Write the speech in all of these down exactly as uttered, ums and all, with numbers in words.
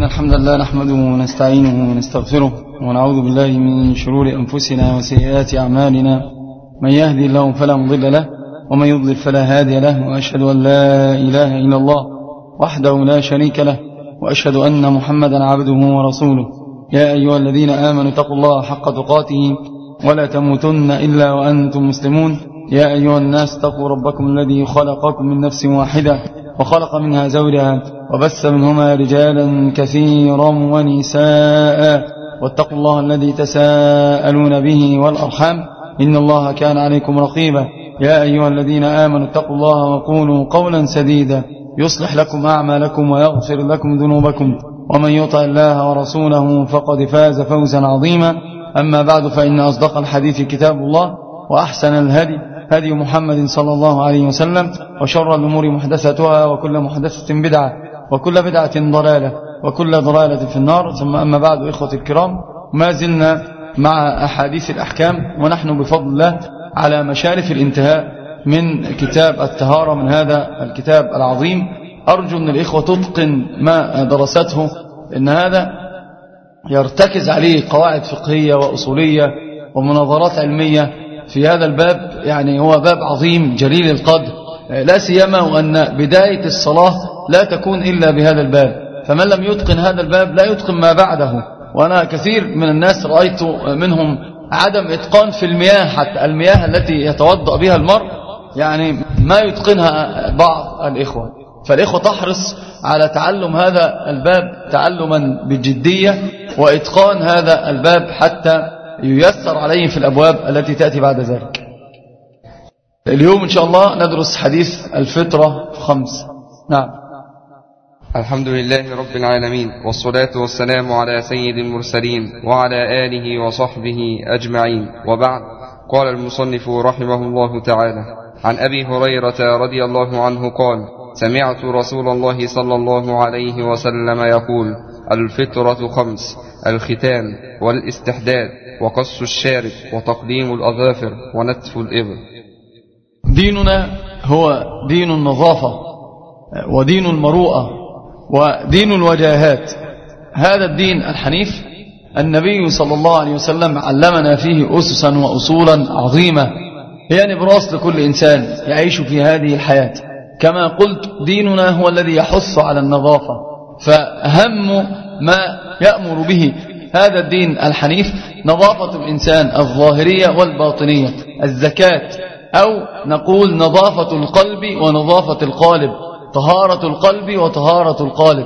إن الحمد لله نحمده ونستعينه ونستغفره ونعوذ بالله من شرور أنفسنا وسيئات أعمالنا. من يهدي الله فلا مضل له ومن يضلل فلا هادي له، وأشهد أن لا إله إلا الله وحده لا شريك له، وأشهد أن محمدا عبده ورسوله. يا أيها الذين آمنوا اتقوا الله حق تقاته ولا تموتن إلا وأنتم مسلمون. يا أيها الناس اتقوا ربكم الذي خلقكم من نفس واحدة وخلق منها زوجها وبث منهما رجالا كثيرا ونساء، واتقوا الله الذي تساءلون به والأرحام إن الله كان عليكم رقيبا. يا أيها الذين آمنوا اتقوا الله وقولوا قولا سديدا يصلح لكم أعمالكم ويغفر لكم ذنوبكم، ومن يطع الله ورسوله فقد فاز فوزا عظيما. أما بعد، فإن أصدق الحديث كتاب الله، وأحسن الهدي هدي محمد صلى الله عليه وسلم، وشر الأمور محدثاتها، وكل محدثة بدعة، وكل بدعة ضلالة، وكل ضلالة في النار. ثم أما بعد، إخوة الكرام، ما زلنا مع أحاديث الأحكام، ونحن بفضل الله على مشارف الانتهاء من كتاب الطهارة من هذا الكتاب العظيم. أرجو أن الإخوة تتقن ما درسته، إن هذا يرتكز عليه قواعد فقهية وأصولية ومناظرات علمية في هذا الباب. يعني هو باب عظيم جليل القدر، لا سيما وأن بداية الصلاة لا تكون إلا بهذا الباب، فمن لم يتقن هذا الباب لا يتقن ما بعده. وأنا كثير من الناس رأيت منهم عدم إتقان في المياه، حتى المياه التي يتوضأ بها المرء يعني ما يتقنها بعض الإخوة. فالإخوة تحرص على تعلم هذا الباب تعلما بجدية وإتقان هذا الباب حتى ييسر عليه في الأبواب التي تأتي بعد ذلك. اليوم إن شاء الله ندرس حديث الفطرة خمس. نعم. الحمد لله رب العالمين، والصلاة والسلام على سيد المرسلين وعلى آله وصحبه أجمعين، وبعد. قال المصنف رحمه الله تعالى: عن أبي هريرة رضي الله عنه قال: سمعت رسول الله صلى الله عليه وسلم يقول: الفطرة خمس: الختان والاستحداد وقص الشارب وتقديم الأظافر ونتف الإبط. ديننا هو دين النظافة ودين المروءة ودين الوجاهات. هذا الدين الحنيف النبي صلى الله عليه وسلم علمنا فيه أسسا وأصولا عظيمة هي نبراس لكل إنسان يعيش في هذه الحياة. كما قلت، ديننا هو الذي يحث على النظافة، فأهم ما يأمر به هذا الدين الحنيف نظافة الإنسان الظاهرية والباطنية، الزكاة، أو نقول نظافة القلب ونظافة القالب، طهارة القلب وطهارة القالب.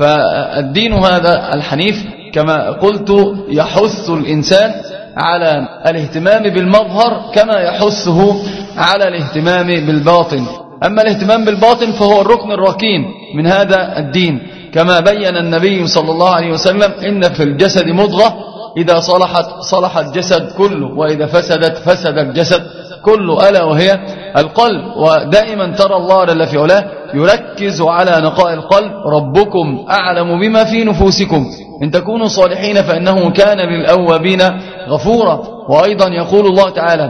فالدين هذا الحنيف كما قلت يحث الإنسان على الاهتمام بالمظهر كما يحثه على الاهتمام بالباطن. أما الاهتمام بالباطن فهو الركن الركين من هذا الدين، كما بين النبي صلى الله عليه وسلم: إن في الجسد مضغة إذا صلحت صلح الجسد كله، وإذا فسدت فسد الجسد كله، ألا وهي القلب. ودائما ترى الله جل في علاه يركز على نقاء القلب: ربكم أعلم بما في نفوسكم إن تكونوا صالحين فإنه كان للأوابين غفورا. وأيضا يقول الله تعالى: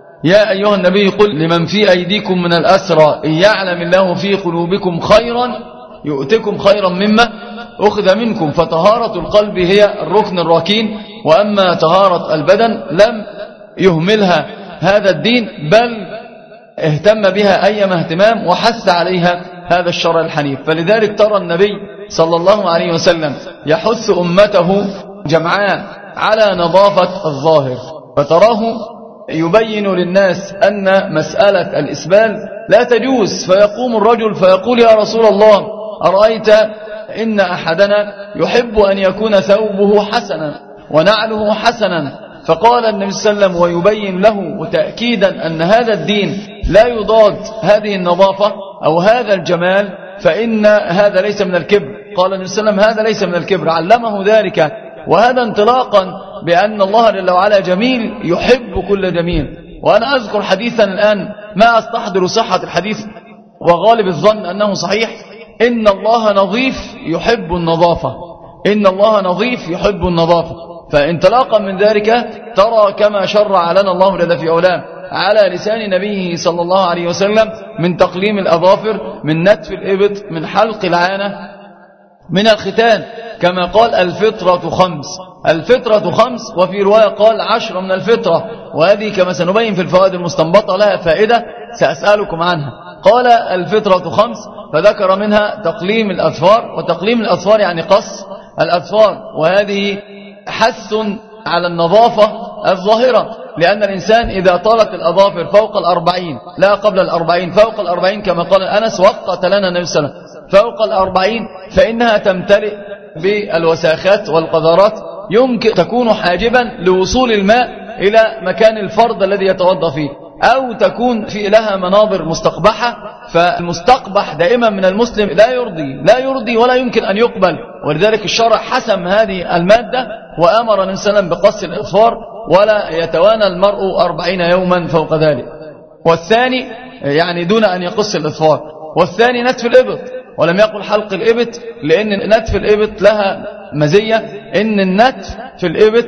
يا أيها النبي قل لمن في أيديكم من الأسرى إن يعلم الله في قلوبكم خيرا يؤتكم خيرا مما أخذ منكم. فطهارة القلب هي الركن الركين، وأما طهارة البدن لم يهملها هذا الدين، بل اهتم بها أيما اهتمام وحث عليها هذا الشرع الحنيف. فلذلك ترى النبي صلى الله عليه وسلم يحث أمته جمعاء على نظافة الظاهر، فتراه يبين للناس أن مسألة الإسبال لا تجوز. فيقوم الرجل فيقول: يا رسول الله، أرأيت إن أحدنا يحب أن يكون ثوبه حسنا ونعله حسنا. فقال النبي صلى الله عليه وسلم ويبين له تأكيدا أن هذا الدين لا يضاد هذه النظافة أو هذا الجمال، فإن هذا ليس من الكبر. قال النبي صلى الله عليه وسلم: هذا ليس من الكبر، علمه ذلك. وهذا انطلاقا بأن الله جل وعلا جميل يحب كل جميل. وأنا أذكر حديثا الآن ما أستحضر صحة الحديث وغالب الظن أنه صحيح: إن الله نظيف يحب النظافة، إن الله نظيف يحب النظافة. فانطلاقا من ذلك ترى كما شرع لنا الله جل في علاه على لسان نبيه صلى الله عليه وسلم من تقليم الأظافر، من نتف الإبط، من حلق العانة، من الختان. كما قال الفطرة خمس، الفطرة خمس، وفي رواية قال عشر من الفطرة، وهذه كما سنبين في الفوائد المستنبطة لها فائدة سأسألكم عنها. قال الفطرة خمس، فذكر منها تقليم الأظفار، وتقليم الأظفار يعني قص الأظفار، وهذه حث على النظافة الظاهرة، لأن الإنسان إذا طالت الأظافر فوق الأربعين، لا قبل الأربعين، فوق الأربعين كما قال أنس وقت لنا النبي صلى الله عليه وسلم، فوق الأربعين فإنها تمتلئ بالوساخات والقذرات، يمكن تكون حاجبا لوصول الماء إلى مكان الفرض الذي يتوضأ فيه، أو تكون في لها مناظر مستقبحة، فالمستقبح دائما من المسلم لا يرضي لا يرضي ولا يمكن أن يقبل، ولذلك الشرع حسم هذه المادة وأمر النبي صلى الله عليه وسلم بقص الأظفار، ولا يتوانى المرء أربعين يوما فوق ذلك. والثاني يعني دون أن يقص الأظفار. والثاني نتف الإبط، ولم يقل حلق الإبط، لأن نتف الإبط لها مزية، إن النتف في الإبط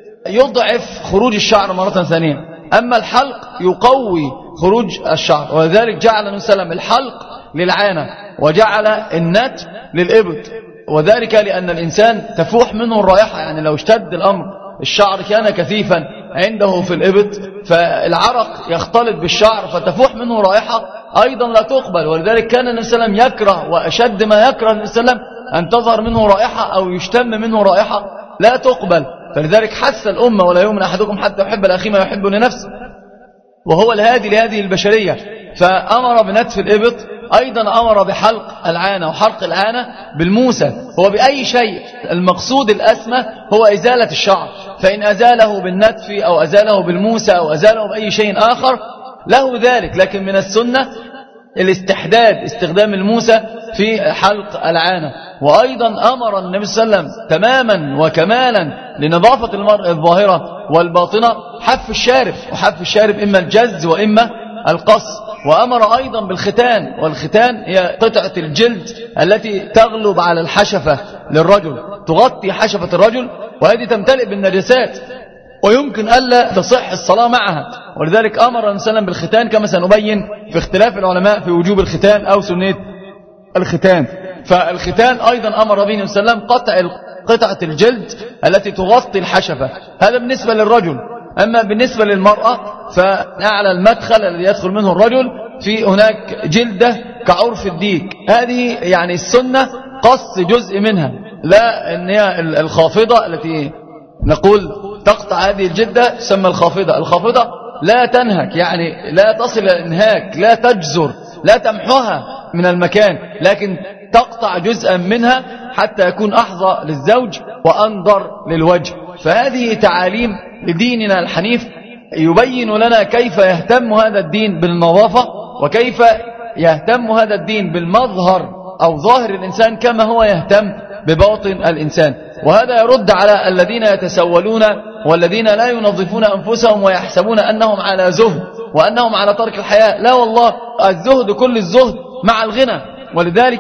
يضعف خروج الشعر مرة ثانية، أما الحلق يقوي خروج الشعر، ولذلك جعل النبي صلى الله عليه وسلم الحلق للعانة وجعل النتف للإبط، وذلك لأن الإنسان تفوح منه الرائحة، يعني لو اشتد الأمر الشعر كان كثيفا عنده في الإبط فالعرق يختلط بالشعر فتفوح منه رائحة أيضا لا تقبل، ولذلك كان النبي صلى الله عليه وسلم يكره، وأشد ما يكره النبي صلى الله عليه وسلم أن تظهر منه رائحة أو يشتم منه رائحة لا تقبل، فلذلك حث الأمة ولا يؤمن أحدكم حتى يحب الأخي ما يحب لنفسه، وهو الهادي لهذه البشرية، فأمر بنتف الإبط، أيضا أمر بحلق العانة، وحلق العانة بالموسى هو بأي شيء، المقصود الأسمى هو إزالة الشعر، فإن أزاله بالنتف أو أزاله بالموسى أو أزاله بأي شيء آخر له ذلك، لكن من السنة الاستحداد، استخدام الموسى في حلق العانة. وأيضا أمر النبي صلى الله عليه وسلم تماما وكمالا لنظافة المرء الظاهرة والباطنة حف الشارب، وحف الشارب إما الجز وإما القص. وأمر أيضا بالختان، والختان هي قطعة الجلد التي تغلب على الحشفة للرجل، تغطي حشفة الرجل، وهذه تمتلئ بالنجاسات ويمكن ألا تصح الصلاة معها، ولذلك أمر النبي صلى الله عليه وسلم بالختان كما سنبين في اختلاف العلماء في وجوب الختان أو سنة الختان. فالختان أيضا أمر به النبي صلى الله عليه وسلم قطع قطعة الجلد التي تغطي الحشفة، هذا بالنسبة للرجل. أما بالنسبة للمرأة فأعلى المدخل الذي يدخل منه الرجل في هناك جلدة كعرف الديك، هذه يعني السنة قص جزء منها، لا أن هي الخافضة التي نقول تقطع هذه الجلدة تسمى الخافضة. الخافضة لا تنهك، يعني لا تصل إلى الانهاك، لا تجزر، لا تمحوها من المكان، لكن تقطع جزءا منها حتى يكون أحظى للزوج وأنظر للوجه. فهذه تعاليم لديننا الحنيف يبين لنا كيف يهتم هذا الدين بالنظافة، وكيف يهتم هذا الدين بالمظهر أو ظاهر الإنسان كما هو يهتم بباطن الإنسان. وهذا يرد على الذين يتسولون والذين لا ينظفون أنفسهم ويحسبون أنهم على زهد وأنهم على ترك الحياة. لا والله، الزهد كل الزهد مع الغنى، ولذلك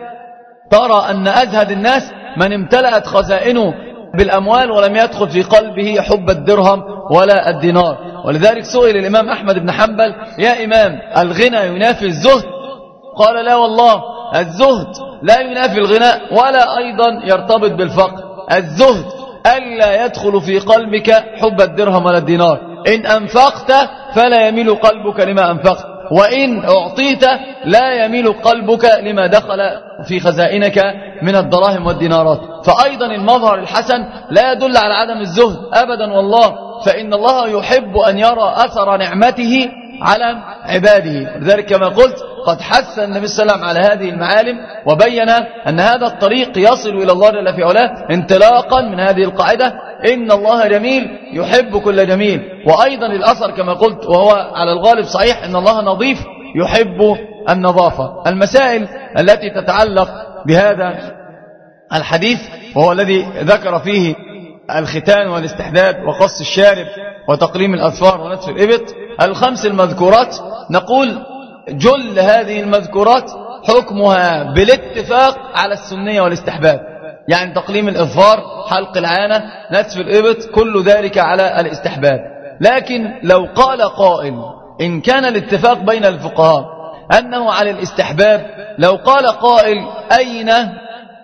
ترى أن أزهد الناس من امتلأت خزائنه بالأموال ولم يدخل في قلبه حب الدرهم ولا الدينار. ولذلك سئل الإمام أحمد بن حنبل: يا إمام، الغنى ينافي الزهد؟ قال: لا والله، الزهد لا ينافي الغنى ولا أيضا يرتبط بالفقر. الزهد ألا يدخل في قلبك حب الدرهم ولا الدينار، إن أنفقت فلا يميل قلبك لما أنفقت، وإن أعطيت لا يميل قلبك لما دخل في خزائنك من الدراهم والدينارات. فأيضا المظهر الحسن لا يدل على عدم الزهد أبدا والله، فإن الله يحب أن يرى أثر نعمته على عباده. لذلك كما قلت قد حث النبي صلى الله عليه وسلم على هذه المعالم، وبين أن هذا الطريق يصل إلى الله جل في علاه انطلاقا من هذه القاعدة: إن الله جميل يحب كل جميل. وأيضا الأثر كما قلت وهو على الغالب صحيح: إن الله نظيف يحب النظافة. المسائل التي تتعلق بهذا الحديث وهو الذي ذكر فيه الختان والاستحداد وقص الشارب وتقليم الأظفار ونتف الإبط، الخمس المذكورات، نقول جل هذه المذكورات حكمها بالاتفاق على السنية والاستحباب، يعني تقليم الإظفار، حلق العانة، نتف الإبط، كل ذلك على الاستحباب. لكن لو قال قائل إن كان الاتفاق بين الفقهاء أنه على الاستحباب، لو قال قائل أين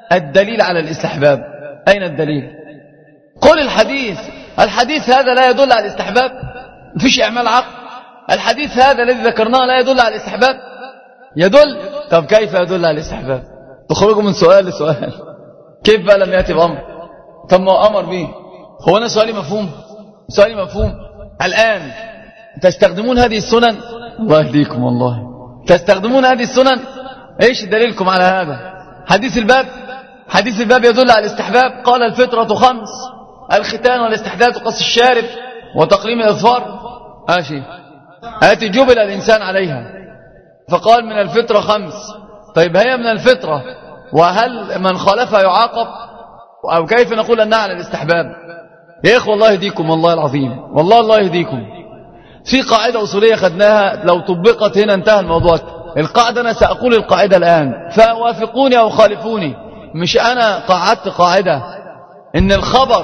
الدليل على الاستحباب. أين الدليل؟ قل الحديث. الحديث هذا لا يدل على الاستحباب، مفيش إعمال عقل. الحديث هذا الذي ذكرناه لا يدل على الاستحباب. يدل. طب كيف يدل على الاستحباب؟ تخرجوا من سؤال لسؤال. كيف بقى لم يأتي بأمر؟ طب ما هو أمر به. هو أنا سؤالي مفهوم؟ سؤالي مفهوم. الآن تستخدمون هذه السنن، الله يهديكم والله، تستخدمون هذه السنن. ايش دليلكم على هذا؟ حديث الباب. حديث الباب يدل على الاستحباب. قال الفطرة خمس: الختان والاستحداث وقص الشارب وتقليم الأظفار. ماشي. هاتي جبل الإنسان عليها، فقال من الفطرة خمس. طيب هي من الفطرة، وهل من خالفها يعاقب؟ أو كيف نقول أنها على الاستحباب؟ يا إخوة الله يهديكم والله العظيم، والله الله يهديكم. في قاعدة أصولية خدناها لو طبقت هنا انتهى الموضوع. القاعدة أنا سأقول القاعدة الآن، فوافقوني أو خالفوني. مش أنا قاعدت قاعدة إن الخبر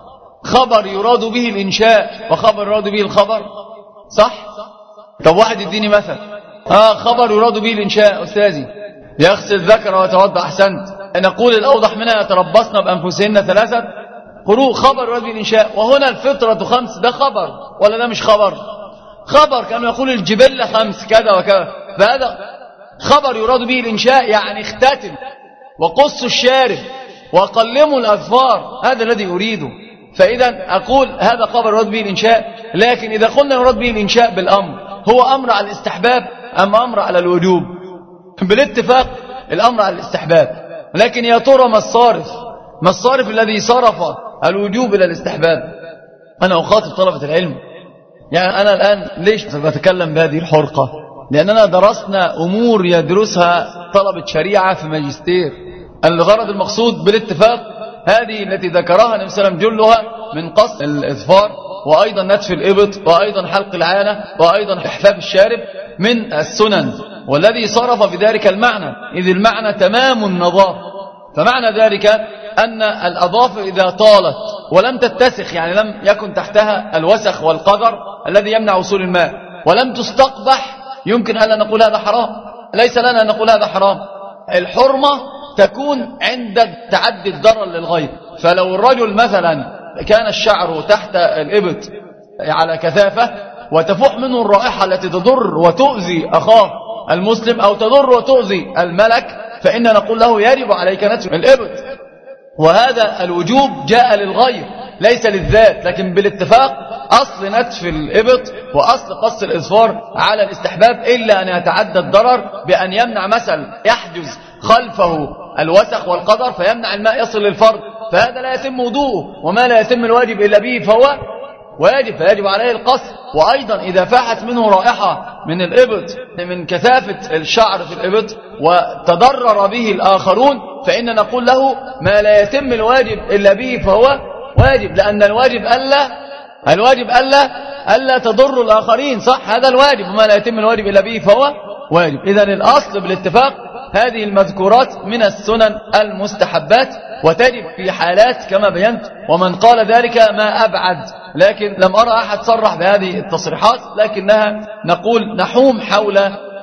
خبر يراد به الإنشاء وخبر يراد به الخبر، صح؟ طب واحد يديني مثل. آه خبر يراد به الإنشاء أستاذي، يغسل ذكر ويتوضأ. أحسنت. نقول الأوضح منها يتربصن بأنفسهن ثلاثة قروء. خبر يراد به الإنشاء. وهنا الفطرة خمس، ده خبر ولا ده مش خبر؟ خبر. كانوا يقول الجبلة خمس كذا وكذا، فهذا خبر يراد به الإنشاء، يعني اختتم وقصوا الشارب وقلموا الأظفار، هذا الذي أريده. فإذا أقول هذا خبر يراد به الإنشاء. لكن إذا قلنا يراد به الإنشاء بالأمر، هو أمر على الاستحباب أم أمر على الوجوب؟ بالاتفاق الأمر على الاستحباب. لكن يا ترى ما الصارف ما الصارف الذي صرف الوجوب إلى الاستحباب؟ أنا أخاطب طلبة العلم. يعني أنا الآن ليش بتكلم بهذه الحرقة؟ لأننا درسنا أمور يدرسها طلبة شريعة في ماجستير. الغرض المقصود بالاتفاق هذه التي ذكرها النبي صلى الله عليه وسلم جلها من قص الإظفار، وأيضا نتف الإبط، وأيضا حلق العانة، وأيضا إحفاف الشارب من السنن، والذي صرف بذلك المعنى، إذ المعنى تمام النظافة. فمعنى ذلك أن الأظافر إذا طالت ولم تتسخ، يعني لم يكن تحتها الوسخ والقذر الذي يمنع وصول الماء، ولم تستقبح، يمكن ألا نقول هذا حرام. ليس لنا أن نقول هذا حرام. الحرمة تكون عند تعدي الضرر للغير. فلو الرجل مثلا كان الشعر تحت الإبط على كثافة وتفوح منه الرائحة التي تضر وتؤذي أخاه المسلم أو تضر وتؤذي الملك، فإن نقول له يجب عليك نتف الإبط. وهذا الوجوب جاء للغير ليس للذات، لكن بالاتفاق أصل نتف الإبط وأصل قص الإظفار على الاستحباب، إلا أن يتعدى الضرر بأن يمنع مثلا يحجز خلفه الوسخ والقدر فيمنع الماء يصل للفرد، فهذا لا يتم وضوءه. وما لا يتم الواجب إلا به فهو واجب، فيجب عليه القص. وأيضا إذا فاحت منه رائحة من الإبط من كثافة الشعر في الإبط وتضرر به الآخرون، فإن نقول له ما لا يتم الواجب إلا به فهو واجب، لأن الواجب ألا الواجب ألا ألا تضر الآخرين، صح؟ هذا الواجب، وما لا يتم الواجب إلا به فهو واجب. إذن الأصل بالاتفاق هذه المذكورات من السنن المستحبات، وتجب في حالات كما بينت. ومن قال ذلك ما أبعد، لكن لم أرى أحد صرح بهذه التصريحات، لكنها نقول نحوم حول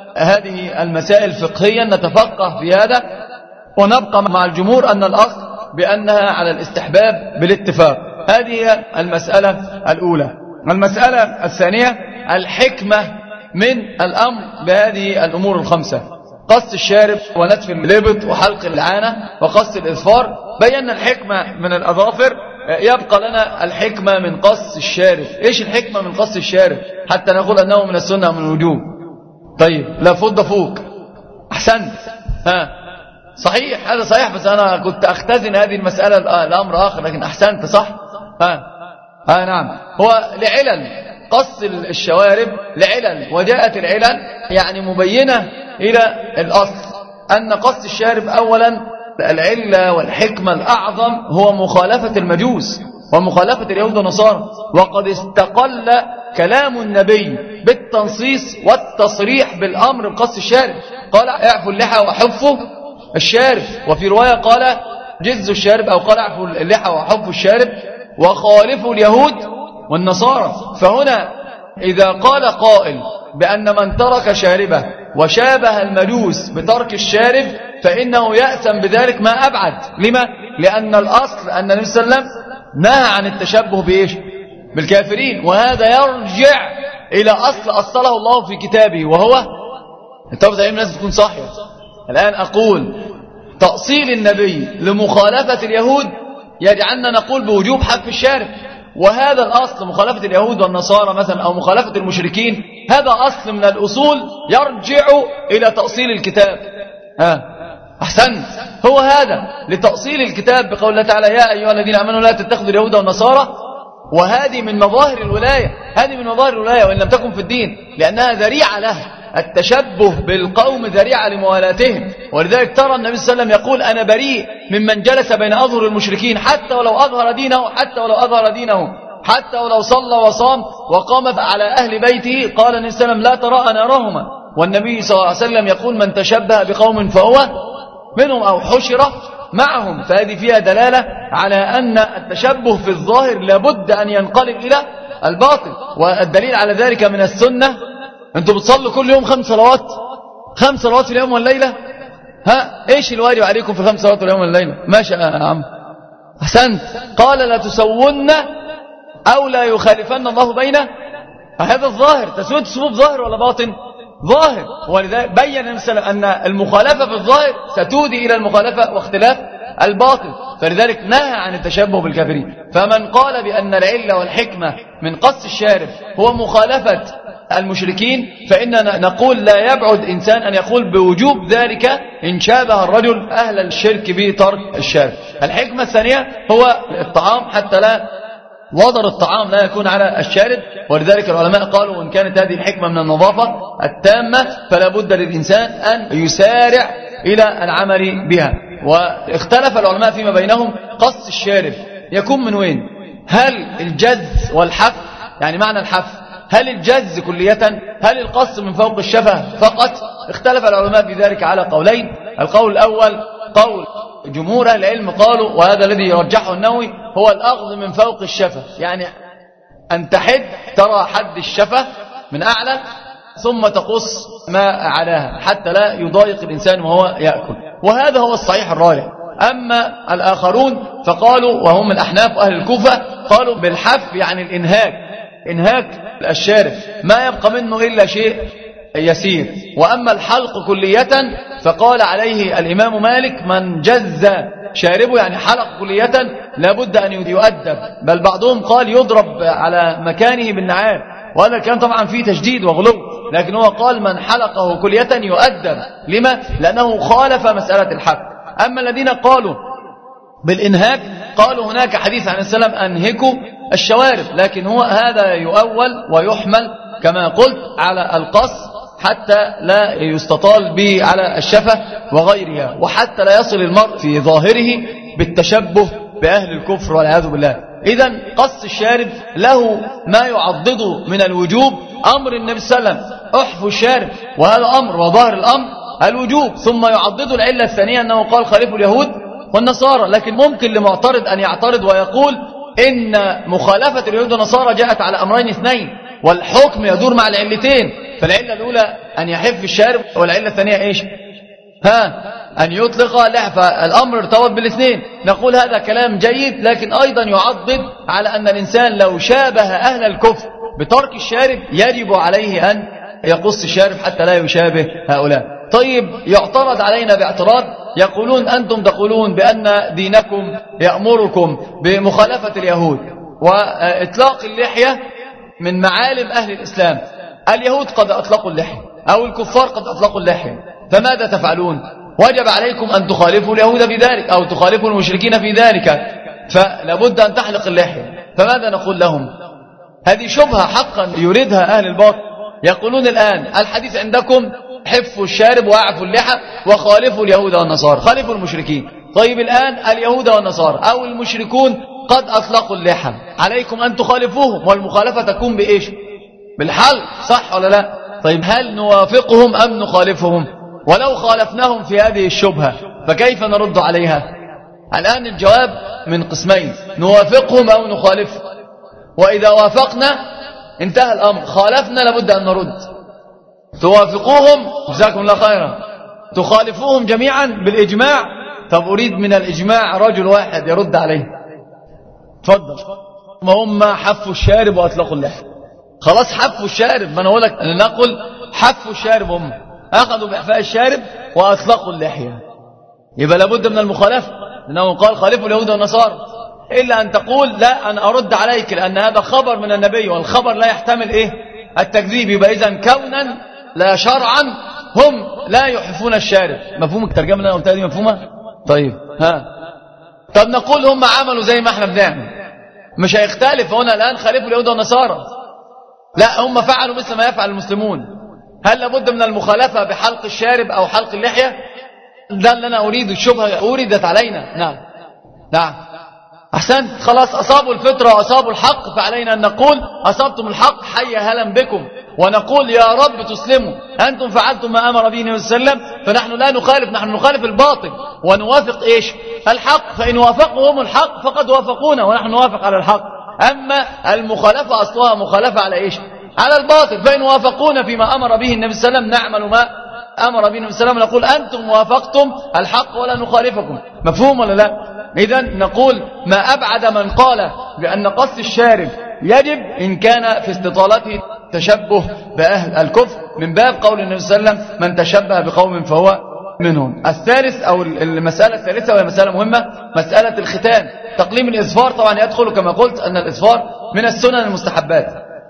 هذه المسائل فقهيا، نتفقه في هذا، ونبقى مع الجمهور أن الأصل بأنها على الاستحباب بالاتفاق. هذه المسألة الأولى. المسألة الثانية الحكمة من الأمر بهذه الأمور الخمسة: قص الشارب ونتف الإبط وحلق العانة وقص الإظفار. بينا الحكمة من الأظافر، يبقى لنا الحكمة من قص الشارب. إيش الحكمة من قص الشارب حتى نقول أنه من السنة أو من الوجوب؟ طيب لا فض فوق. أحسنت. ها صحيح، هذا صحيح، بس أنا كنت أختزن هذه المسألة الأمر آخر، لكن أحسنت صح. ها ها نعم، هو لعلل قص الشوارب لعلل، وجاءت العلل يعني مبينة إلى الأصل أن قص الشارب أولا العلة والحكمة الأعظم هو مخالفة المجوس ومخالفة اليهود والنصارى. وقد استقل كلام النبي بالتنصيص والتصريح بالأمر بقص الشارب. قال اعفوا اللحى وحفوا الشارب، وفي رواية قال جزوا الشارب، أو قال اعفوا اللحى وحفوا الشارب وخالفوا اليهود والنصارى. فهنا إذا قال قائل بأن من ترك شاربه وشابه المجوس بترك الشارب فإنه يأثم بذلك ما أبعد. لما؟ لأن الأصل أن النبي صلى الله عليه وسلم نهى عن التشبه بإيش؟ بالكافرين، وهذا يرجع إلى أصل أصله الله في كتابه، وهو التوبة تعليم الناس تكون صاحية. الآن أقول تأصيل النبي لمخالفة اليهود يجعلنا نقول بوجوب حذف الشارب، وهذا الأصل مخالفة اليهود والنصارى مثلا أو مخالفة المشركين، هذا أصل من الأصول يرجع إلى تأصيل الكتاب. ها أحسن، هو هذا لتأصيل الكتاب بقول الله تعالى يا أيها الذين آمنوا لا تتخذوا اليهود والنصارى، وهذه من مظاهر الولاية، هذه من مظاهر الولاية وإن لم تكن في الدين، لأنها ذريعة لها. التشبه بالقوم ذريعة لموالاتهم، ولذلك ترى النبي صلى الله عليه وسلم يقول أنا بريء ممن جلس بين أظهر المشركين حتى ولو أظهر دينه، حتى ولو أظهر دينه، حتى ولو صلى وصام وقام على أهل بيته. قال النبي صلى الله عليه وسلم لا تراءى نارهما، والنبي صلى الله عليه وسلم يقول من تشبه بقوم فهو منهم أو حشر معهم. فهذه فيها دلالة على أن التشبه في الظاهر لابد أن ينقلب إلى الباطل، والدليل على ذلك من السنة. أنتم بتصلوا كل يوم خمس صلوات، خمس صلوات في اليوم والليلة، ها إيش الواجب عليكم في الخمس صلوات في اليوم والليلة؟ ما شاء يا عم أحسنت. قال لا تسون أو لا يخالفن الله بينه، هذا الظاهر. تسوية الصفوف ظاهر ولا باطن؟ ظاهر. ولذلك بين مثلا أن المخالفة في الظاهر ستودي إلى المخالفة واختلاف الباطن، فلذلك نهى عن التشبه بالكافرين. فمن قال بأن العلة والحكمة من قص الشارب هو مخالفة المشركين، فإننا نقول لا يبعد إنسان أن يقول بوجوب ذلك إن شابه الرجل أهل الشرك بترك الشارب. الحكمة الثانية هو الطعام، حتى لا وضر الطعام لا يكون على الشارب، ولذلك العلماء قالوا وإن كانت هذه الحكمة من النظافة التامة فلا بد للإنسان أن يسارع إلى العمل بها. واختلف العلماء فيما بينهم قص الشارب يكون من وين؟ هل الجز والحف؟ يعني معنى الحف هل الجز كلية؟ هل القص من فوق الشفة فقط؟ اختلف العلماء في ذلك على قولين. القول الأول قول جمهور أهل العلم قالوا، وهذا الذي يرجحه النووي، هو الأخذ من فوق الشفة، يعني أن تحد ترى حد الشفة من أعلى ثم تقص ما علاها حتى لا يضايق الإنسان وهو يأكل، وهذا هو الصحيح الراجح. أما الآخرون فقالوا وهم الأحناف أهل الكوفة قالوا بالحف يعني الإنهاك، إنهاك الشارب ما يبقى منه إلا شيء يسير. وأما الحلق كلية فقال عليه الإمام مالك من جز شاربه يعني حلق كلية لابد أن يؤدب، بل بعضهم قال يضرب على مكانه بالنعال، وهذا الكلام طبعا فيه تشديد وغلو، لكن هو قال من حلقه كلية يؤدب. لما؟ لأنه خالف مسألة الحق. أما الذين قالوا بالإنهاك قالوا هناك حديث عن السلام أنهكوا الشوارب، لكن هو هذا يؤول ويحمل كما قلت على القص حتى لا يستطال به على الشفة وغيرها، وحتى لا يصل المرء في ظاهره بالتشبه بأهل الكفر والعياذ بالله. إذن قص الشارب له ما يعضده من الوجوب أمر النبي صلى الله عليه وسلم احفوا الشارب، وهذا أمر وظاهر الأمر الوجوب، ثم يعضده العلة الثانية أنه قال خالفوا اليهود والنصارى. لكن ممكن لمعترض أن يعترض ويقول إن مخالفة اليهود والنصارى جاءت على أمرين اثنين والحكم يدور مع العلتين، فالعلة الأولى أن يحف الشارب والعلة الثانية إيش؟ ها أن يطلق اللحفة، الأمر ارتبط بالاثنين. نقول هذا كلام جيد، لكن أيضا يعضد على أن الإنسان لو شابه أهل الكفر بترك الشارب يجب عليه أن يقص الشارب حتى لا يشابه هؤلاء. طيب يعترض علينا باعتراض، يقولون أنتم تقولون بأن دينكم يأمركم بمخالفة اليهود وإطلاق اللحية من معالم أهل الإسلام، اليهود قد أطلقوا اللحية أو الكفار قد أطلقوا اللحية، فماذا تفعلون؟ وجب عليكم أن تخالفوا اليهود في ذلك أو تخالفوا المشركين في ذلك، فلابد أن تحلق اللحية. فماذا نقول لهم؟ هذه شبهة حقا يريدها أهل الباطل. يقولون الآن الحديث عندكم حفوا الشارب وأعفوا اللحى وخالفوا اليهود والنصارى، خالفوا المشركين. طيب الآن اليهود والنصارى أو المشركون قد أطلقوا اللحى، عليكم أن تخالفوهم، والمخالفة تكون بإيش؟ بالحلق، صح ولا لا؟ طيب هل نوافقهم أم نخالفهم؟ ولو خالفناهم في هذه الشبهة فكيف نرد عليها؟ الآن الجواب من قسمين، نوافقهم أو نخالفهم. وإذا وافقنا انتهى الأمر، خالفنا لابد أن نرد. توافقوهم جزاكم الله خيرا، تخالفوهم جميعا بالإجماع. طب أريد من الإجماع رجل واحد يرد عليه. تفضل. ما هم حفوا الشارب وأطلقوا اللحية. خلاص حفوا الشارب، ما أنا أقول لك نقول حفوا الشارب، هم أخذوا بإحفاء الشارب وأطلقوا اللحية، يبقى لابد من المخالفة، لأنه قال خالفوا اليهود والنصارى. إلا أن تقول لا أنا أرد عليك لأن هذا خبر من النبي، والخبر لا يحتمل إيه التكذيب، يبقى إذن كونا لا شرعا هم لا يحفون الشارب. مفهوم الترجمة اللي أنا قلتها دي مفهومة؟ طيب ها، طب نقول هم عملوا زي ما احنا بنعمل، مش هيختلف هنا الآن خالفوا اليهود والنصارى، لا هم فعلوا مثل ما يفعل المسلمون. هل لابد من المخالفة بحلق الشارب أو حلق اللحية؟ ده اللي أنا أريد، الشبهة أوردت علينا. نعم نعم أحسنت، خلاص أصابوا الفطرة وأصابوا الحق، فعلينا أن نقول أصبتم الحق حي هلا بكم، ونقول يا رب تسلموا، أنتم فعلتم ما أمر به النبي صلى الله عليه وسلم، فنحن لا نخالف، نحن نخالف الباطل ونوافق إيش الحق، فإن وافقوا هم الحق فقد وافقونا ونحن نوافق على الحق. أما المخالفة أصلها مخالفة على إيش على الباطل، فإن وافقونا فيما أمر به النبي صلى الله عليه وسلم نعمل ما أمر به النبي صلى الله عليه وسلم، نقول أنتم وافقتم الحق ولا نخالفكم. مفهوم ولا لا؟ إذن نقول ما أبعد من قال بأن قص الشارب يجب إن كان في استطالته تشبه بأهل الكفر، من باب قول النبي صلى الله عليه وسلم من تشبه بقوم فهو منهم. الثالث أو المسألة الثالثة وهي مسألة مهمة، مسألة الختان. تقليم الإظفار طبعا يدخل كما قلت أن الإظفار من السنن المستحبات.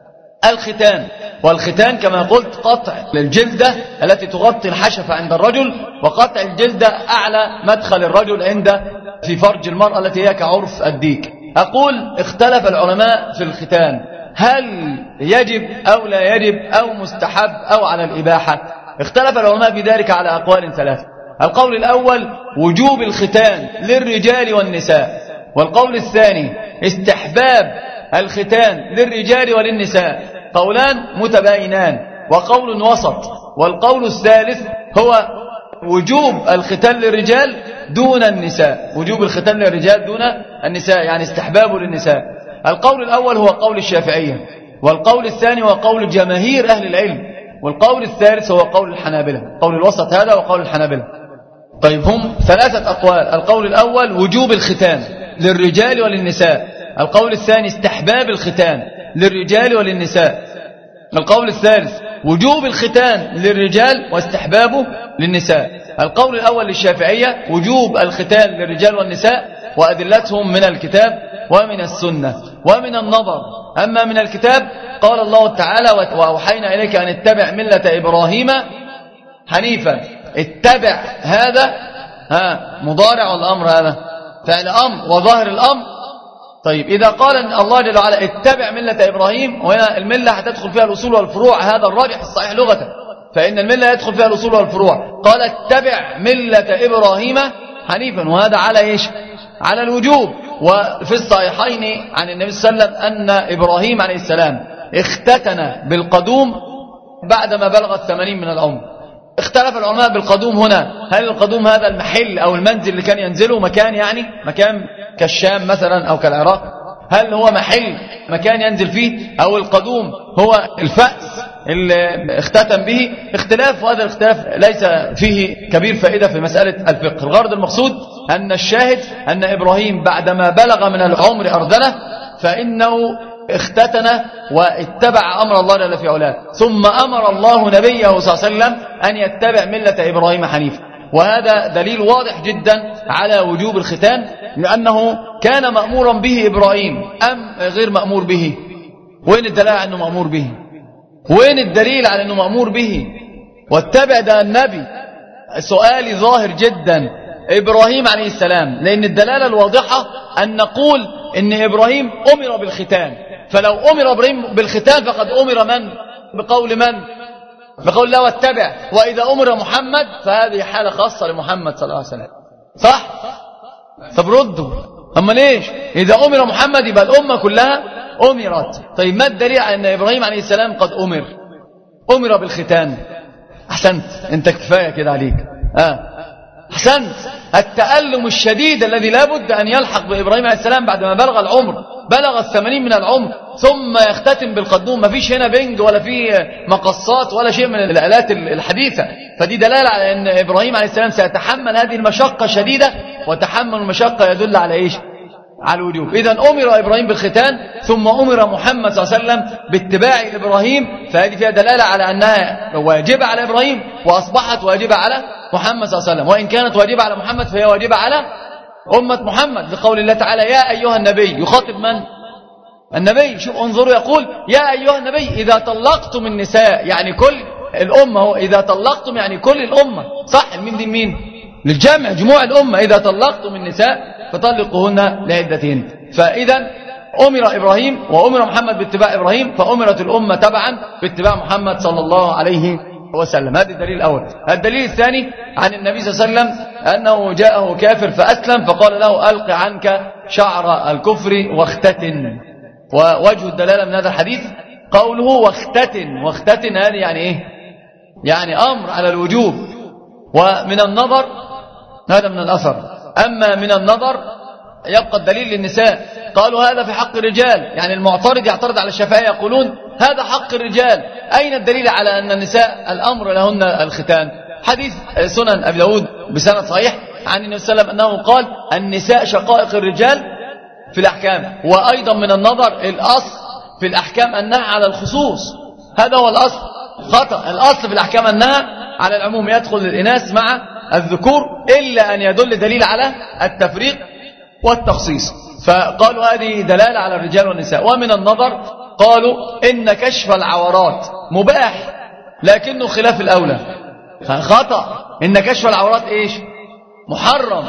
الختان، والختان كما قلت قطع الجلدة التي تغطي الحشفة عند الرجل، وقطع الجلدة أعلى مدخل الرجل عند في فرج المرأة التي هي كعرف الديك. أقول اختلف العلماء في الختان، هل يجب أو لا يجب أو مستحب أو على الإباحة. اختلف العلماء في ذلك على أقوال ثلاثة. القول الأول وجوب الختان للرجال والنساء، والقول الثاني استحباب الختان للرجال وللنساء. قولان متباينان وقول وسط، والقول الثالث هو وجوب الختان للرجال دون النساء، وجوب الختان للرجال دون النساء يعني استحبابه للنساء. القول الأول هو قول الشافعية، والقول الثاني هو قول جماهير أهل العلم، والقول الثالث هو قول الحنابلة. قول الوسط هذا وقول الحنابلة. طيب هم ثلاثة أقوال. القول الأول وجوب الختان للرجال وللنساء، القول الثاني استحباب الختان للرجال وللنساء، القول الثالث وجوب الختان للرجال واستحبابه للنساء. القول الأول للشافعية وجوب الختان للرجال والنساء، وأدلتهم من الكتاب ومن السنة ومن النظر. أما من الكتاب قال الله تعالى وأوحينا إليك أن اتبع ملة إبراهيم حنيفا. اتبع هذا ها مضارع والأمر هذا فعل أمر وظاهر الأمر. طيب إذا قال إن الله جل وعلا اتبع ملة إبراهيم، وهنا الملة هتدخل فيها الأصول والفروع، هذا الراجح الصحيح لغة، فإن الملة يدخل فيها الأصول والفروع. قال اتبع ملة إبراهيم حنيفا، وهذا على إيش على الوجوب. وفي الصحيحين عن النبي صلى الله عليه وسلم أن إبراهيم عليه السلام اختتن بالقدوم بعدما بلغ الثمانين من العمر. اختلف العلماء بالقدوم هنا، هل القدوم هذا المحل أو المنزل اللي كان ينزله، مكان يعني مكان كالشام مثلا أو كالعراق، هل هو محل مكان ينزل فيه، أو القدوم هو الفأس اللي اختتم به. اختلاف، وهذا الاختلاف ليس فيه كبير فائدة في مسألة الفقه. الغرض المقصود أن الشاهد أن إبراهيم بعدما بلغ من العمر أرذله فإنه اختتن واتبع أمر الله جل في علاه، ثم أمر الله نبيه صلى الله عليه وسلم أن يتبع ملة إبراهيم حنيفا. وهذا دليل واضح جدا على وجوب الختان، لأنه كان مأمورا به إبراهيم أم غير مأمور به. وين الدليل على أنه مأمور به؟ وين الدليل على أنه مأمور به؟ واتبع ده النبي. سؤالي ظاهر جدا، إبراهيم عليه السلام، لأن الدلالة الواضحة أن نقول إن إبراهيم أمر بالختان، فلو أمر إبراهيم بالختان فقد أمر من؟ بقول من؟ بقول الله واتبع. وإذا أمر محمد فهذه حالة خاصة لمحمد صلى الله عليه وسلم، صح؟ طب ردوا، أما ليش؟ إذا أمر محمد يبقى الأمة كلها أمرت. طيب ما الدليل على أن إبراهيم عليه السلام قد أمر أمر بالختان؟ أحسنت، أنت كفاية كده عليك. آه. أحسنت. التألم الشديد الذي لا بد أن يلحق بإبراهيم عليه السلام بعدما بلغ العمر، بلغ الثمانين من العمر، ثم يختتم بالقدوم. ما فيش هنا بنج ولا في مقصات ولا شيء من الآلات الحديثة. فدي دلالة على أن إبراهيم عليه السلام سيتحمل هذه المشقة الشديدة، وتحمل المشقة يدل على إيش؟ على الوجوب. إذن أمر إبراهيم بالختان، ثم أمر محمد صلى الله عليه وسلم باتباع إبراهيم، فهذه فيها دلالة على أنها واجبة على إبراهيم وأصبحت واجبة على محمد صلى الله عليه وسلم. وإن كانت واجبة على محمد فهي واجبة على أمة محمد، لقول الله تعالى يا أيها النبي. يخاطب من؟ النبي. شوف انظروا، يقول يا أيها النبي إذا طلقتم النساء، يعني كل الأمة. إذا طلقتم يعني كل الأمة، صح؟ المين دي مين؟ للجمع، جموع الأمة. إذا طلقتم النساء فطلقوهن لعدتهن. فإذا أمر إبراهيم وأمر محمد باتباع إبراهيم، فأمرت الأمة تبعا باتباع محمد صلى الله عليه وسلم. هذا الدليل الأول. الدليل الثاني عن النبي صلى الله عليه وسلم أنه جاءه كافر فأسلم، فقال له ألق عنك شعر الكفر واختتن. ووجه الدلالة من هذا الحديث قوله واختتن. واختتن هذه يعني إيه؟ يعني أمر على الوجوب. ومن النظر، هذا من الأثر. أما من النظر يبقى الدليل للنساء. قالوا هذا في حق الرجال، يعني المعترض يعترض على الشافعية يقولون هذا حق الرجال، أين الدليل على أن النساء الأمر لهن الختان؟ حديث سنن أبي داود بسند صحيح عن النبي صلى الله عليه وسلم أنه قال النساء شقائق الرجال في الأحكام. وأيضا من النظر الأصل في الأحكام أنها على الخصوص، هذا هو الأصل. خطأ. الأصل في الأحكام أنها على العموم، يدخل الإناث مع الذكور، إلا أن يدل دليل على التفريق والتخصيص. فقالوا هذه دلالة على الرجال والنساء. ومن النظر قالوا إن كشف العورات مباح لكنه خلاف الأولى. خطأ. إن كشف العورات إيش؟ محرم.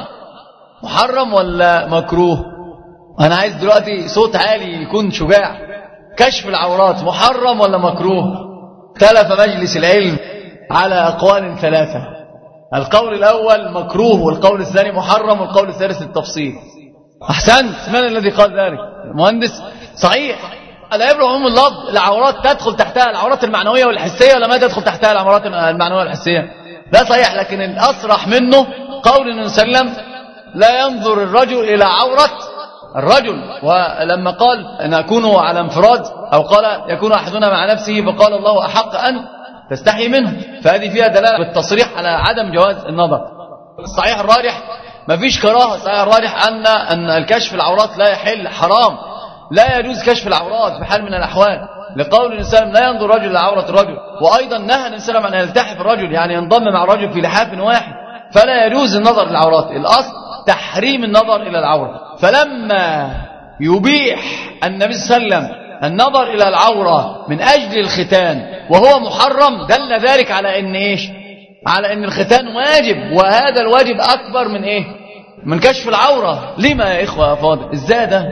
محرم ولا مكروه؟ أنا عايز دلوقتي صوت عالي يكون شجاع. كشف العورات محرم ولا مكروه؟ اختلف مجلس العلم على أقوال ثلاثة. القول الأول مكروه، والقول الثاني محرم، والقول الثالث التفصيل. أحسنت. من الذي قال ذلك؟ المهندس. صحيح. لا يبرع عموم اللفظ. العورات تدخل تحتها العورات المعنوية والحسية، ولا ما تدخل تحتها العورات المعنوية والحسية؟ لا صحيح. لكن الأصرح منه قول النبي صلى الله عليه وسلم لا ينظر الرجل إلى عورة الرجل. ولما قال أن أكون على انفراد، أو قال يكون أحدنا مع نفسه، فقال الله أحق أن تستحي منه. فهذه فيها دلالة بالتصريح على عدم جواز النظر. الصحيح الراجح ما فيش كراهة. الصحيح الراجح أن أن الكشف العورات لا يحل، حرام، لا يجوز كشف العورات بحال من الأحوال، لقول النبي صلى الله عليه وسلم لا ينظر الرجل إلى عورة الرجل. وأيضا نهى النبي صلى الله عليه وسلم أن يلتحف الرجل، يعني ينضم مع الرجل في لحاف واحد، فلا يجوز النظر للعورات. الأصل تحريم النظر إلى العورة. فلما يبيح النبي صلى الله عليه وسلم النظر إلى العورة من أجل الختان وهو محرم، دل ذلك على إن إيش؟ على إن الختان واجب، وهذا الواجب أكبر من إيه؟ من كشف العورة. لما يا إخوة فاضل؟ إزاي ده؟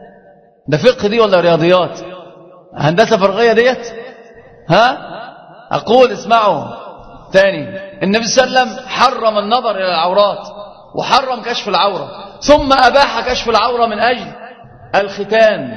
ده فقه دي ولا رياضيات؟ هندسة فرغية ديت؟ ها؟ أقول اسمعوا ثاني. النبي صلى الله عليه وسلم حرم النظر إلى العورات وحرم كشف العورة، ثم أباح كشف العورة من أجل الختان.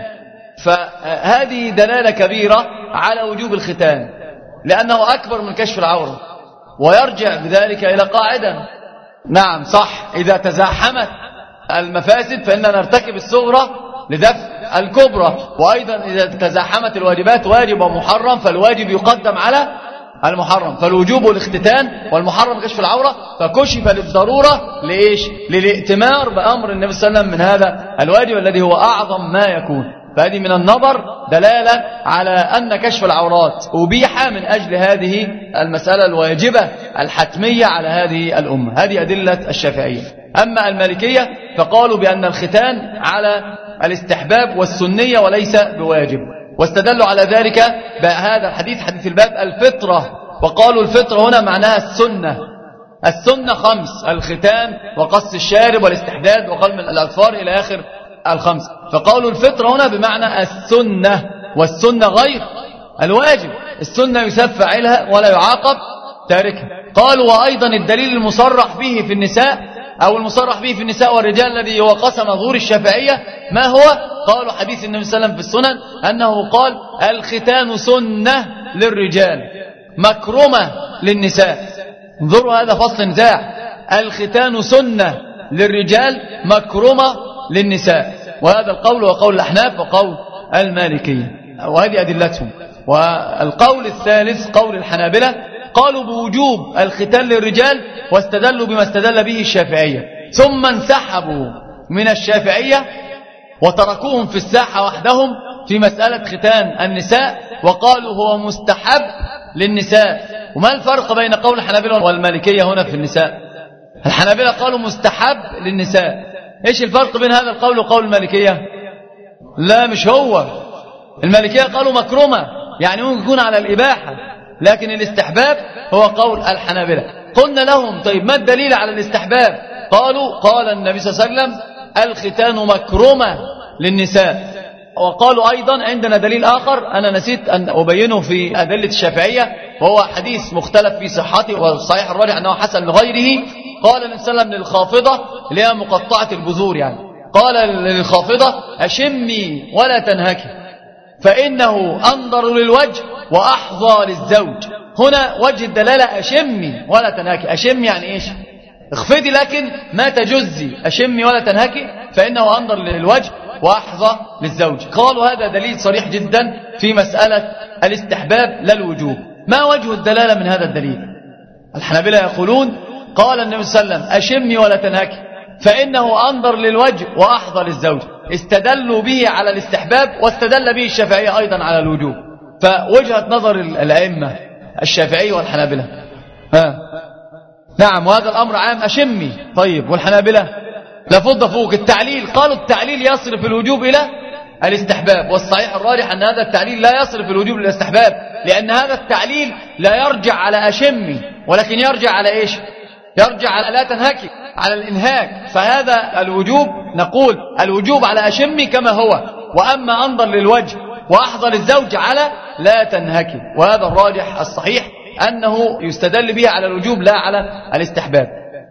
فهذه دلالة كبيرة على وجوب الختان، لأنه أكبر من كشف العورة. ويرجع بذلك إلى قاعدة، نعم صح، إذا تزاحمت المفاسد فإننا نرتكب الصغرى لدفع الكبرى. وأيضا إذا تزاحمت الواجبات واجب ومحرم، فالواجب يقدم على المحرم. فالوجوب الاختتان والمحرم كشف العورة، فكشف للضرورة لإيش؟ للائتمار بأمر النبي صلى الله عليه وسلم من هذا الواجب الذي هو أعظم ما يكون. فهذه من النظر دلالة على أن كشف العورات أبيح من أجل هذه المسألة الواجبة الحتمية على هذه الأمة. هذه أدلة الشافعية. أما المالكية فقالوا بأن الختان على الاستحباب والسنية وليس بواجب، واستدلوا على ذلك بهذا الحديث، حديث الباب الفطرة. وقالوا الفطرة هنا معناها السنة. السنة خمس: الختان وقص الشارب والاستحداد وقلم الأظفار إلى آخر الخمس. فقالوا الفطرة هنا بمعنى السنة، والسنة غير الواجب. السنة يساب فاعلها ولا يعاقب تاركها. قالوا وأيضا الدليل المصرح به في النساء، أو المصرح به في النساء والرجال الذي هو قسم ظهور الشافعية، ما هو؟ قالوا حديث النبي صلى الله عليه وسلم في السنن أنه قال الختان سنة للرجال مكرمة للنساء. انظروا هذا فصل نزاع. الختان سنة للرجال مكرمة للنساء. وهذا القول هو قول الأحناف وقول المالكية، وهذه أدلتهم. والقول الثالث قول الحنابلة، قالوا بوجوب الختان للرجال واستدلوا بما استدل به الشافعية، ثم انسحبوا من الشافعية وتركوهم في الساحة وحدهم في مسألة ختان النساء، وقالوا هو مستحب للنساء. وما الفرق بين قول الحنابلة والمالكية هنا في النساء؟ الحنابلة قالوا مستحب للنساء، ايش الفرق بين هذا القول وقول المالكية؟ لا مش هو، المالكية قالوا مكرمة، يعني ممكن يكون على الإباحة، لكن الاستحباب هو قول الحنابلة. قلنا لهم طيب ما الدليل على الاستحباب؟ قالوا قال النبي صلى الله عليه وسلم الختان مكرمة للنساء. وقالوا أيضا عندنا دليل آخر أنا نسيت أن أبينه في أدلة الشافعية، وهو حديث مختلف في صحته والصحيح الراجح أنه حسن لغيره. قال النبي صلى الله عليه وسلم للخافضة اللي هي مقطعة البذور، يعني قال للخافضة أشمي ولا تنهكي فإنه أنظر للوجه وأحظى للزوج. هنا وجه الدلالة أشمي ولا تنهكي، أشمي يعني إيش؟ اخفضي لكن ما تجزي، أشمي ولا تنهكي فإنه أنظر للوجه وأحظى للزوج. قالوا هذا دليل صريح جدا في مسألة الاستحباب لا الوجوب. ما وجه الدلالة من هذا الدليل؟ الحنابلة يقولون قال النبي صلى الله عليه وسلم أشمي ولا تنهكي فإنه أنظر للوجه وأحظى للزوج، استدلوا به على الاستحباب واستدل به الشافعية أيضا على الوجوب. فوجهة نظر الأئمة الشافعي والحنابلة ها نعم، وهذا الأمر عام أشمي. طيب والحنابلة لفض فوق التعليل، قالوا التعليل يصرف الوجوب إلى الاستحباب، والصحيح الراجح أن هذا التعليل لا يصرف الوجوب إلى الاستحباب، لأن هذا التعليل لا يرجع على أشمي ولكن يرجع على إيش؟ يرجع على لا تنهكي، على الإنهاك. فهذا الوجوب نقول الوجوب على أشمي كما هو، وأما أنظر للوجه وأحظى للزوج على لا تنهكي، وهذا الراجح الصحيح أنه يستدل به على الوجوب لا على الاستحباب.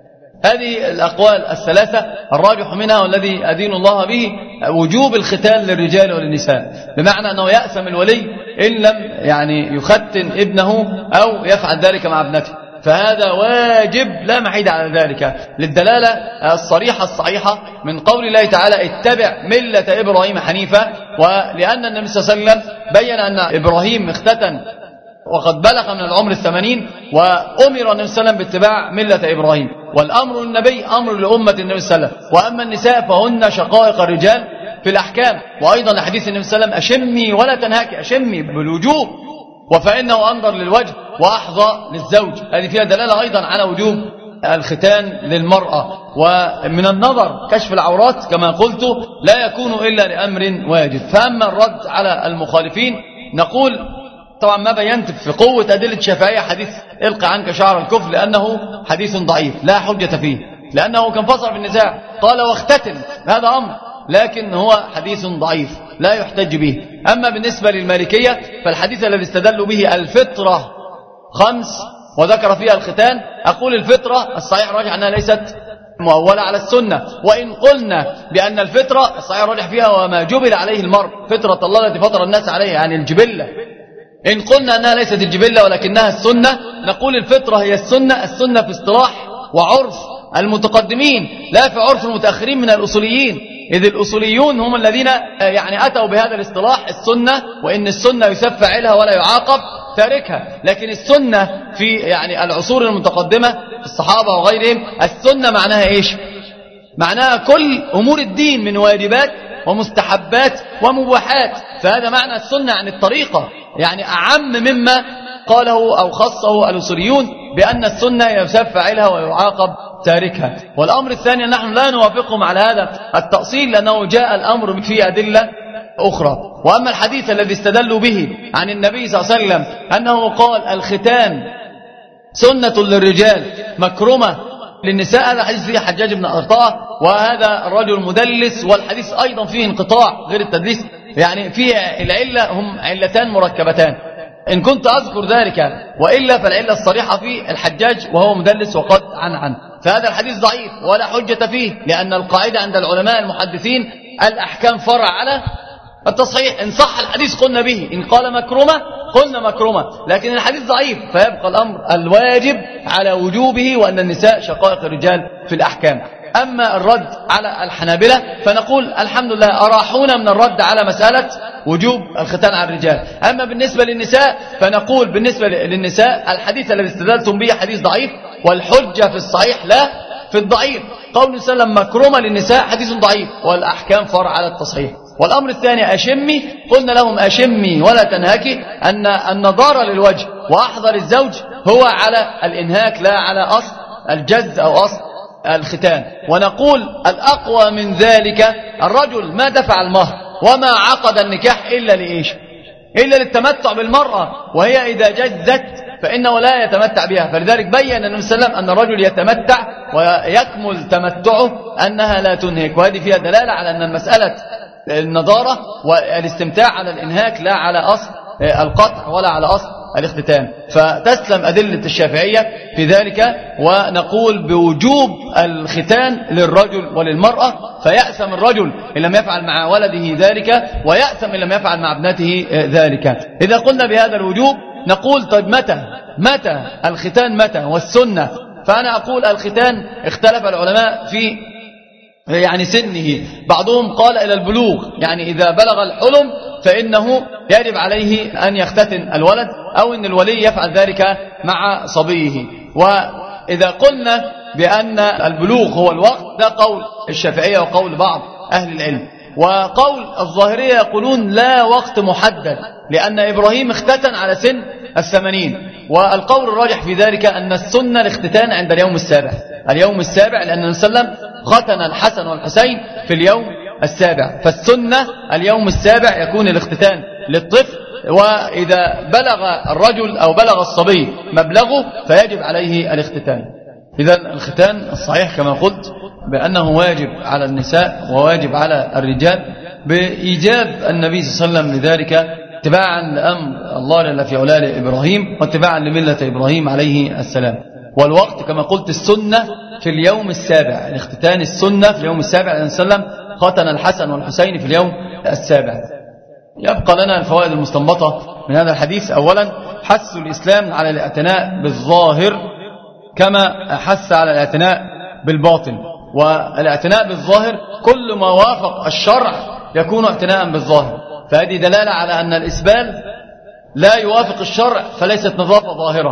هذه الأقوال الثلاثة الراجح منها والذي أدين الله به وجوب الختان للرجال وللنساء، بمعنى أنه يأثم الولي إن لم يعني يختن ابنه أو يفعل ذلك مع ابنته، فهذا واجب لا محيد على ذلك، للدلالة الصريحة الصحيحة من قول الله تعالى اتبع ملة إبراهيم حنيفا. ولأن النبي صلى الله عليه وسلم بيّن أن إبراهيم اختتن وقد بلغ من العمر الثمانين، وأمر النبي صلى الله عليه وسلم باتباع ملة إبراهيم، والأمر للنبي أمر لأمة النبي صلى الله عليه وسلم. وأما النساء فهن شقائق الرجال في الأحكام. وأيضا لحديث النبي صلى الله عليه وسلم أشمي ولا تنهكي، أشمي بالوجوب، وفإنه أنظر للوجه وأحظى للزوج، هذه فيها دلالة أيضا على وجوب الختان للمرأة. ومن النظر كشف العورات كما قلت لا يكون إلا لأمر واجب. فأما الرد على المخالفين نقول طبعا ما بينت في قوة أدلة الشافعية حديث القى عنك شعر الكفر، لأنه حديث ضعيف لا حجة فيه، لأنه كان فصل في النزاع قال واختتن، هذا أمر، لكن هو حديث ضعيف لا يحتج به. أما بالنسبة للمالكية فالحديث الذي استدلوا به الفطرة خمس وذكر فيها الختان، أقول الفطرة الصحيح راجع أنها ليست مؤولة على السنة، وإن قلنا بأن الفطرة الصحيح راجع فيها وما جبل عليه المرء، فطرة الله التي فطر الناس عليها، يعني الجبلة. إن قلنا أنها ليست الجبلة ولكنها السنة، نقول الفطرة هي السنة. السنة في اصطلاح وعرف المتقدمين لا في عرف المتأخرين من الأصوليين، إذ الأصوليون هم الذين يعني أتوا بهذا الاصطلاح السنة، وإن السنة يسب فاعلها ولا يعاقب تاركها. لكن السنة في يعني العصور المتقدمة الصحابة وغيرهم، السنة معناها إيش؟ معناها كل أمور الدين من واجبات ومستحبات ومباحات، فهذا معنى السنة عن الطريقة، يعني أعم مما قاله أو خصه الأصوليون بأن السنة يسب فاعلها ويعاقب تاركها. والأمر الثاني نحن لا نوافقهم على هذا التأصيل، لأنه جاء الأمر في أدلة أخرى. وأما الحديث الذي استدلوا به عن النبي صلى الله عليه وسلم أنه قال الختان سنة للرجال مكرمة للنساء، هذا حديث فيه حجاج بن أرطاة، وهذا الرجل مدلس، والحديث أيضا فيه انقطاع غير التدليس، يعني فيه العلة هم علتان مركبتان إن كنت أذكر ذلك، وإلا فالعلة الصريحة في الحجاج وهو مدلس وقد عن عن فهذا الحديث ضعيف ولا حجة فيه، لأن القاعدة عند العلماء المحدثين الأحكام فرع على التصحيح. إن صح الحديث قلنا به، إن قال مكرمة قلنا مكرمة، لكن الحديث ضعيف، فيبقى الأمر الواجب على وجوبه وأن النساء شقائق الرجال في الأحكام. أما الرد على الحنابلة فنقول الحمد لله أراحونا من الرد على مسألة وجوب الختان على الرجال. أما بالنسبة للنساء فنقول بالنسبة للنساء الحديث الذي استدلتم به حديث ضعيف، والحجة في الصحيح لا في الضعيف. قول صلى الله عليه وسلم مكرمة للنساء حديث ضعيف، والأحكام فرع على التصحيح. والأمر الثاني أشمي، قلنا لهم أشمي ولا تنهكي، أن النضارة للوجه وأحضر الزوج هو على الإنهاك لا على أصل الجز أو أصل الختان. ونقول الأقوى من ذلك الرجل ما دفع المهر وما عقد النكاح إلا لإيش؟ إلا للتمتع بالمرأة، وهي إذا جزت فإنه لا يتمتع بها. فلذلك بيّن النبي صلى الله عليه وسلم أن الرجل يتمتع ويكمل تمتعه أنها لا تنهك، وهذه فيها دلالة على أن المسألة النضارة والاستمتاع على الإنهاك لا على أصل القطع ولا على أصل الاختتان. فتسلم أدلة الشافعية في ذلك، ونقول بوجوب الختان للرجل وللمرأة، فيأثم الرجل إن لم يفعل مع ولده ذلك، ويأثم إن لم يفعل مع ابنته ذلك. إذا قلنا بهذا الوجوب نقول طيب متى متى الختان متى والسنة؟ فأنا أقول الختان اختلف العلماء في يعني سنه. بعضهم قال إلى البلوغ، يعني إذا بلغ الحلم فإنه يجب عليه أن يختتن الولد، أو أن الولي يفعل ذلك مع صبيه. وإذا قلنا بأن البلوغ هو الوقت، ده قول الشافعية وقول بعض أهل العلم. وقول الظاهرية يقولون لا وقت محدد، لأن إبراهيم اختتن على سن الثمانين. والقول الراجح في ذلك أن السنة الاختتان عند اليوم السابع، اليوم السابع، لأن النبي صلى الله عليه وسلم ختن الحسن والحسين في اليوم السابع، فالسنة اليوم السابع يكون الاختتان للطفل. وإذا بلغ الرجل أو بلغ الصبي مبلغه فيجب عليه الاختتان. إذا الختان الصحيح كما قلت بأنه واجب على النساء وواجب على الرجال، بإيجاب النبي صلى الله عليه وسلم لذلك اتباعا لأمر الله جل في علاه لإبراهيم، واتباعا لملة إبراهيم عليه السلام. والوقت كما قلت السنة في اليوم السابع، الاختتان السنة في اليوم السابع، لأن صلى الله عليه وسلم ختن الحسن والحسين في اليوم السابع. يبقى لنا الفوائد المستنبطة من هذا الحديث. أولا حث الإسلام على الاعتناء بالظاهر كما حث على الاعتناء بالباطن. والاعتناء بالظاهر كل ما وافق الشرع يكون اعتناء بالظاهر، فهذه دلالة على أن الإسبال لا يوافق الشرع فليست نظافة ظاهرة.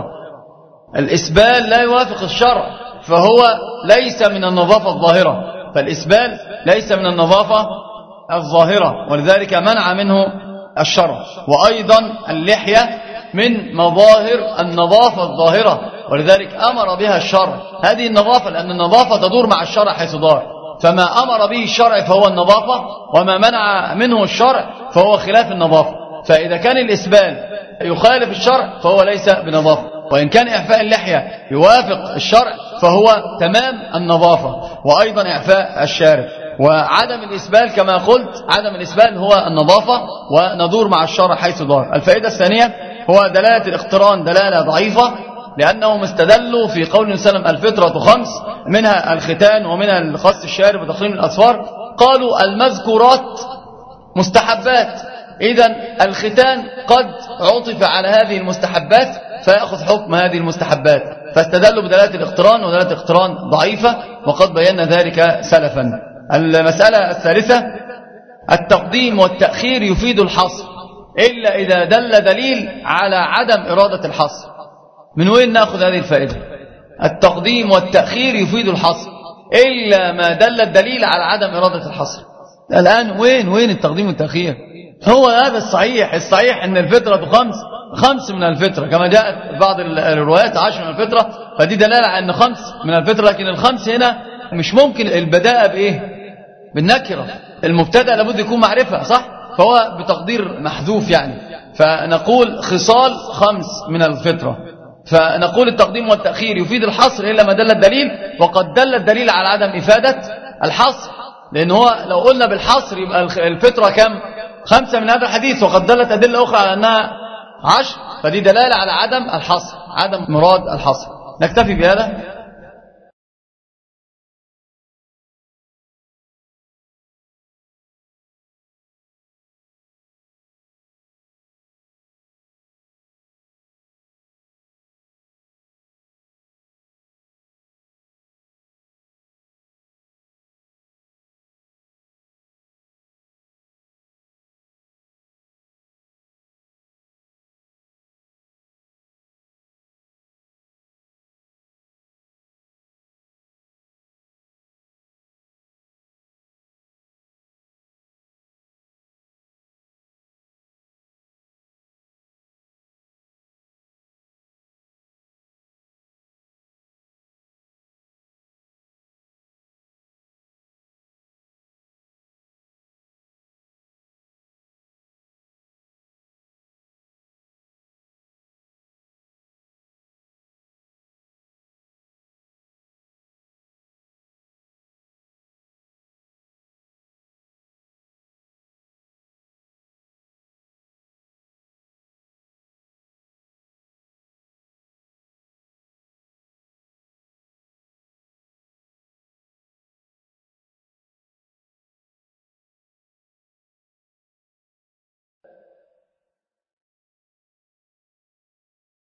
الإسبال لا يوافق الشرع فهو ليس من النظافة الظاهرة، فالإسبال ليس من النظافة الظاهرة، ولذلك منع منه الشرع. وأيضا اللحية من مظاهر النظافة الظاهرة، ولذلك أمر بها الشرع هذه النظافة، لأن النظافة تدور مع الشرع حيث دار. فما أمر به الشرع فهو النظافة، وما منع منه الشرع فهو خلاف النظافة. فإذا كان الإسبال يخالف الشرع فهو ليس بنظافة، وإن كان إعفاء اللحية يوافق الشرع فهو تمام النظافة. وأيضا إعفاء الشارب. وعدم الإسبال كما قلت عدم الإسبال هو النظافة، وندور مع الشرع حيث دار. الفائدة الثانية هو دلالة الاقتران، دلالة ضعيفة، لأنهم استدلوا في قول سلم الفطرة خمس، منها الختان ومنها خص الشارب وتقليم الأظفار. قالوا المذكورات مستحبات، إذن الختان قد عطف على هذه المستحبات فيأخذ حكم هذه المستحبات، فاستدلوا بدلالة الاقتران، ودلالة الاقتران ضعيفة، وقد بينا ذلك سلفا. المسألة الثالثة التقديم والتأخير يفيد الحصر إلا إذا دل دليل على عدم إرادة الحصر. من وين نأخذ هذه الفائدة؟ التقديم والتأخير يفيد الحصر إلا ما دل الدليل على عدم إرادة الحصر. الآن وين وين التقديم والتأخير؟ هو هذا الصحيح. الصحيح أن الفطرة خمس خمس من الفطرة، كما جاءت بعض الروايات عشر من الفطرة، فدي دلالة على أن خمس من الفطرة. لكن الخمس هنا مش ممكن البداءة بإيه؟ بالنكرة. المبتدأ لابد يكون معرفة، صح؟ فهو بتقدير محذوف يعني. فنقول خصال خمس من الفطرة، فنقول التقديم والتأخير يفيد الحصر إلا ما دل الدليل، وقد دل الدليل على عدم إفادة الحصر. لأن هو لو قلنا بالحصر يبقى الفطرة كم؟ خمسة من هذا الحديث، وقد دلت أدلة أخرى على أنها عشر، فدي دلالة على عدم الحصر، عدم مراد الحصر. نكتفي بهذا.